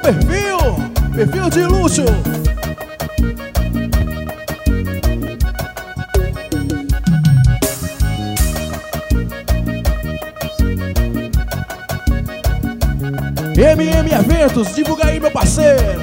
perfil de luxo. MM Eventos, divulga aí, meu parceiro.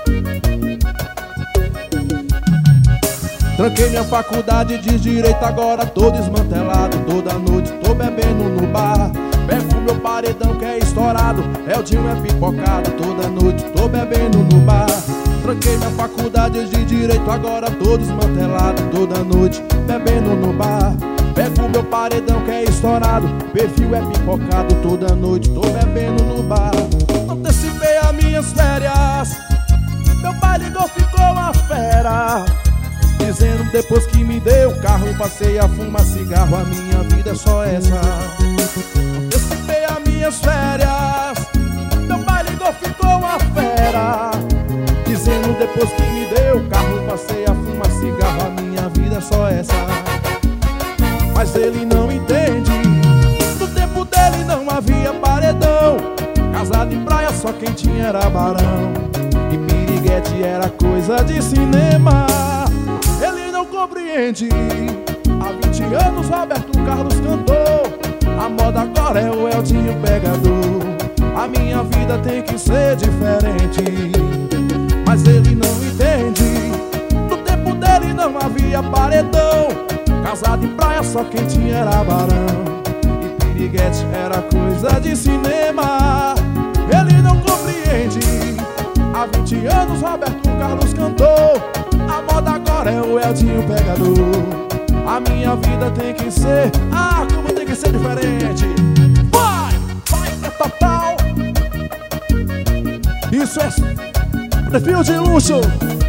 Tranquei minha faculdade de direito, agora tô desmantelado. Toda noite tô bebendo no bar. Pego meu paredão que é estourado, Eldinho é pipocado. Toda noite tô bebendo no bar. Tranquei minha faculdade de direito, agora tô desmantelado. Toda noite bebendo no bar. Pego meu paredão que é estourado, perfil é pipocado. Toda noite tô bebendo no bar. Antecipei as minhas férias, meu pai ligou, ficou uma fera, dizendo depois que me deu o carro, passei a fumar cigarro. A minha vida é só essa. Antecipei as minhas férias, meu pai ligou, ficou uma fera, dizendo depois que me deu o carro, passei a fumar cigarro. A minha vida é só essa. Mas ele não entende, no tempo dele não havia paredão. Casado em praia só quem tinha era barão, e piriguete era coisa de cinema. Ele não compreende, há 20 anos Roberto Carlos cantou. A moda agora é o Eldinho pegador. A minha vida tem que ser diferente, mas ele não entende, no tempo dele não havia paredão. Casado em praia só quem tinha era barão, e piriguete era coisa de cinema. Ele não compreende, há 20 anos Roberto Carlos cantou. A moda agora é o Eldinho pegador. A minha vida tem que ser, como tem que ser diferente. Vai que é total. Isso é perfil de luxo.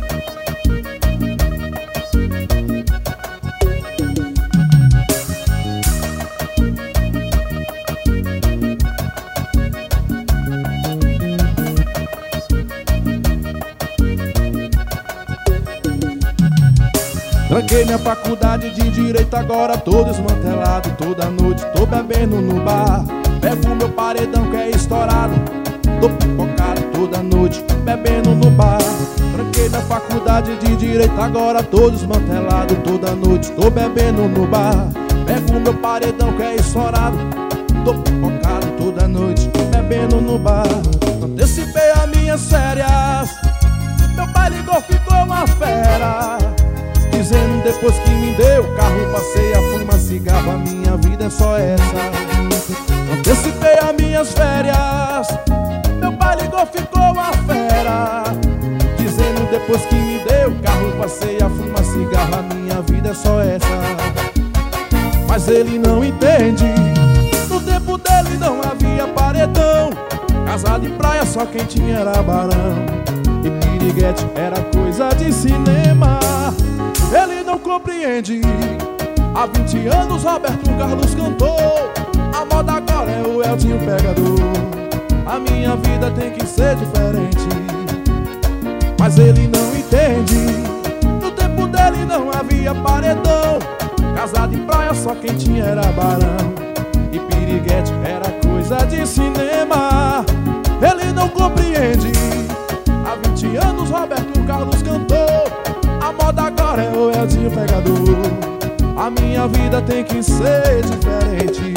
Tranquei minha faculdade de direito, agora tô desmantelado. Toda noite tô bebendo no bar. Pego meu paredão que é estourado, tô pipocado. Toda noite bebendo no bar. Tranquei minha faculdade de direito, agora tô desmantelado. Toda noite tô bebendo no bar. Pego meu paredão que é estourado, tô pipocado. Toda noite bebendo no bar. Antecipei as minhas férias, meu pai ligou, ficou uma fera, dizendo depois que me deu o carro, passei a fumar cigarro. A minha vida é só essa. Antecipei as minhas férias, meu pai ligou, ficou uma fera, dizendo depois que me deu o carro, passei a fumar cigarro. A minha vida é só essa. Mas ele não entende, no tempo dele não havia paredão. Casado em praia só quem tinha era barão, e piriguete era coisa de cinema. Ele não compreende, há 20 anos Roberto Carlos cantou. A moda agora é o Eldinho pegador. A minha vida tem que ser diferente, mas ele não entende, no tempo dele não havia paredão. Casado em praia só quem tinha era barão, e piriguete era coisa de cinema. Ele não compreende, há 20 anos Roberto Carlos cantou. A moda agora é o Eldinho pegador. A minha vida tem que ser diferente,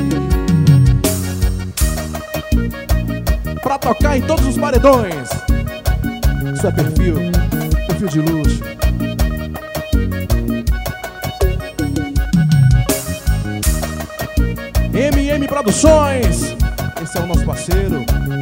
pra tocar em todos os paredões. Isso é perfil de luxo. MM Produções, esse é o nosso parceiro.